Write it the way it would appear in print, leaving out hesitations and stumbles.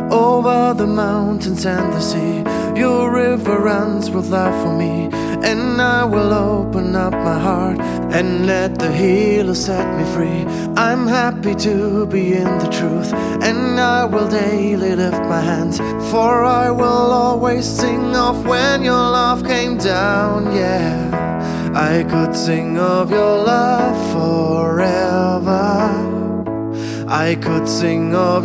Over the mountains and the sea, your river runs with love for me. And I will open up my heart and let the healer set me free. I'm happy to be in the truth, and I will daily lift my hands, for I will always sing of when your love came down, yeah. I could sing of your love forever. I could sing of